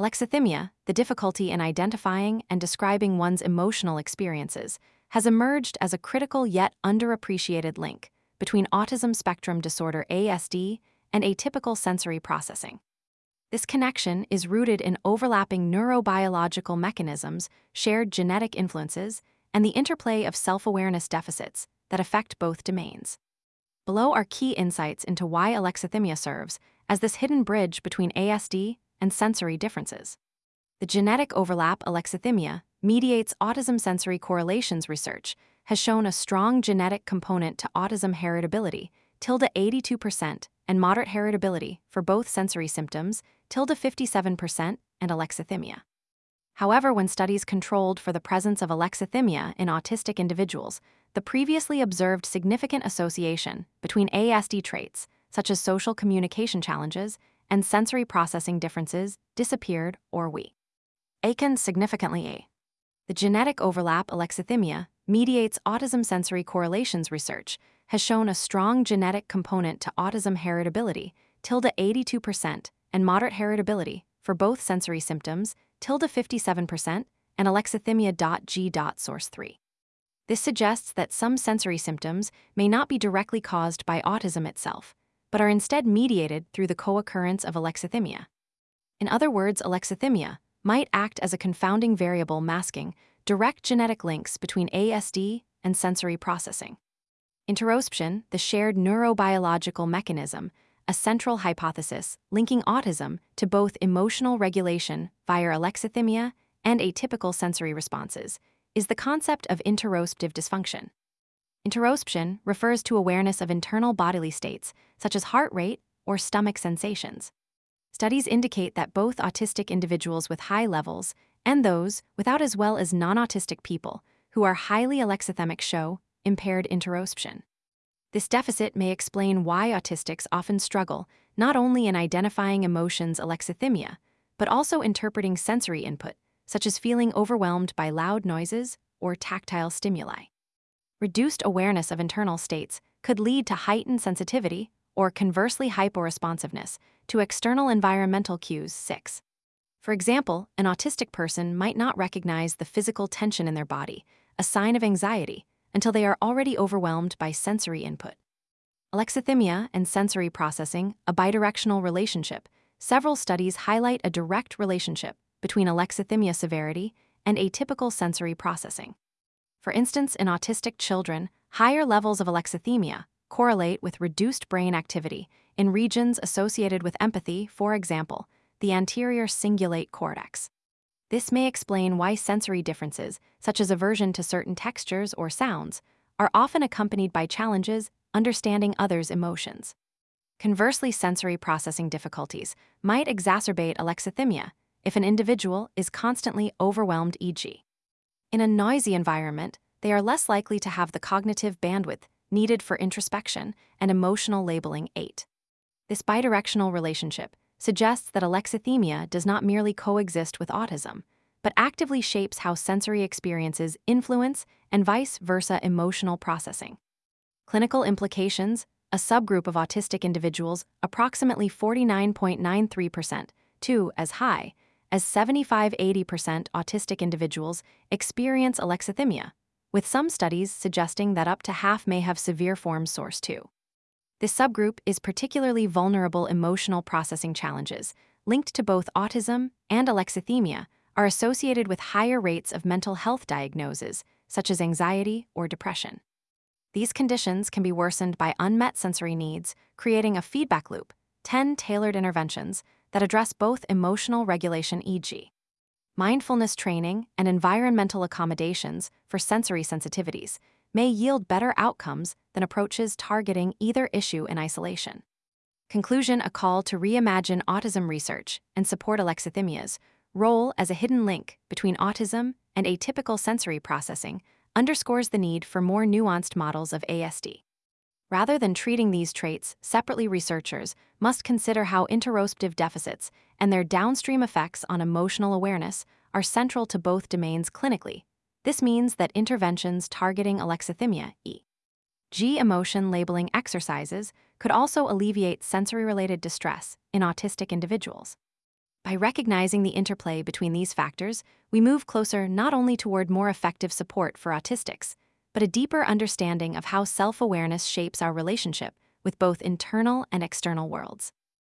Alexithymia, the difficulty in identifying and describing one's emotional experiences, has emerged as a critical yet underappreciated link between autism spectrum disorder (ASD) and atypical sensory processing. This connection is rooted in overlapping neurobiological mechanisms, shared genetic influences, and the interplay of self-awareness deficits that affect both domains. Below are key insights into why alexithymia serves as this hidden bridge between ASD and sensory differences. The genetic overlap alexithymia mediates autism sensory correlations research has shown a strong genetic component to autism heritability, 82%, and moderate heritability for both sensory symptoms, 57%, and alexithymia. However, when studies controlled for the presence of alexithymia in autistic individuals, the previously observed significant association between ASD traits, such as social communication challenges and sensory processing differences, disappeared or weakened significantly. The genetic overlap alexithymia mediates autism sensory correlations research has shown a strong genetic component to autism heritability, 82%, and moderate heritability for both sensory symptoms, 57%, and alexithymia.g. Source 3. This suggests that some sensory symptoms may not be directly caused by autism itself, but are instead mediated through the co-occurrence of alexithymia. In other words, alexithymia might act as a confounding variable masking direct genetic links between ASD and sensory processing. Interoception, the shared neurobiological mechanism, a central hypothesis linking autism to both emotional regulation via alexithymia and atypical sensory responses, is the concept of interoceptive dysfunction. Interoception refers to awareness of internal bodily states, such as heart rate or stomach sensations. Studies indicate that both autistic individuals with high levels and those without, as well as non-autistic people who are highly alexithymic, show impaired interoception. This deficit may explain why autistics often struggle not only in identifying emotions alexithymia, but also interpreting sensory input, such as feeling overwhelmed by loud noises or tactile stimuli. Reduced awareness of internal states could lead to heightened sensitivity or conversely hyporesponsiveness to external environmental cues. 6. For example, an autistic person might not recognize the physical tension in their body, a sign of anxiety, until they are already overwhelmed by sensory input. Alexithymia and sensory processing, a bidirectional relationship. Several studies highlight a direct relationship between alexithymia severity and atypical sensory processing. For instance, in autistic children, higher levels of alexithymia correlate with reduced brain activity in regions associated with empathy, for example, the anterior cingulate cortex. This may explain why sensory differences, such as aversion to certain textures or sounds, are often accompanied by challenges understanding others' emotions. Conversely, sensory processing difficulties might exacerbate alexithymia if an individual is constantly overwhelmed, e.g. in a noisy environment, they are less likely to have the cognitive bandwidth needed for introspection and emotional labeling. 8. This bidirectional relationship suggests that alexithymia does not merely coexist with autism, but actively shapes how sensory experiences influence and vice versa emotional processing. Clinical implications: a subgroup of autistic individuals, approximately 49.93%, to as high as 75–80% autistic individuals experience alexithymia, with some studies suggesting that up to half may have severe forms. Source 2. This subgroup is particularly vulnerable. Emotional processing challenges linked to both autism and alexithymia are associated with higher rates of mental health diagnoses, such as anxiety or depression. These conditions can be worsened by unmet sensory needs, creating a feedback loop. 10 tailored interventions that address both emotional regulation, e.g. mindfulness training and environmental accommodations for sensory sensitivities, may yield better outcomes than approaches targeting either issue in isolation. Conclusion: a call to reimagine autism research and support alexithymia's role as a hidden link between autism and atypical sensory processing underscores the need for more nuanced models of ASD. Rather than treating these traits separately, researchers must consider how interoceptive deficits and their downstream effects on emotional awareness are central to both domains clinically. This means that interventions targeting alexithymia, e.g. emotion labeling exercises, could also alleviate sensory-related distress in autistic individuals. By recognizing the interplay between these factors, we move closer not only toward more effective support for autistics, but a deeper understanding of how self-awareness shapes our relationship with both internal and external worlds.